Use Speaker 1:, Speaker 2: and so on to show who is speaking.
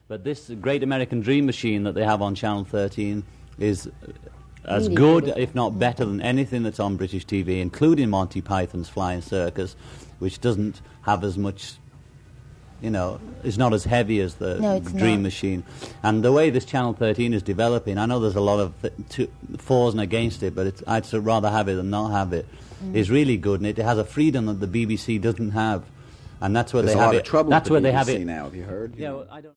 Speaker 1: But this Great American Dream Machine that they have on Channel 13 is as
Speaker 2: Really
Speaker 1: good,
Speaker 2: good.
Speaker 1: if not better, than anything that's on British TV, including Monty Python's Flying Circus, which doesn't have as much, is not as heavy as the
Speaker 2: No, it's
Speaker 1: Dream
Speaker 2: not.
Speaker 1: Machine. And the way this Channel 13 is developing, I know there's a lot of fors and against it, but I'd rather have it than not have it, is really good, and it has a freedom that the BBC doesn't have. And that's where
Speaker 3: There's
Speaker 1: they
Speaker 3: a
Speaker 1: have
Speaker 3: lot
Speaker 1: it.
Speaker 3: of trouble
Speaker 1: That's
Speaker 3: with
Speaker 1: where
Speaker 3: the
Speaker 1: they have
Speaker 3: BBC
Speaker 1: it
Speaker 3: now. Have you heard?
Speaker 1: Yeah, well, I don't.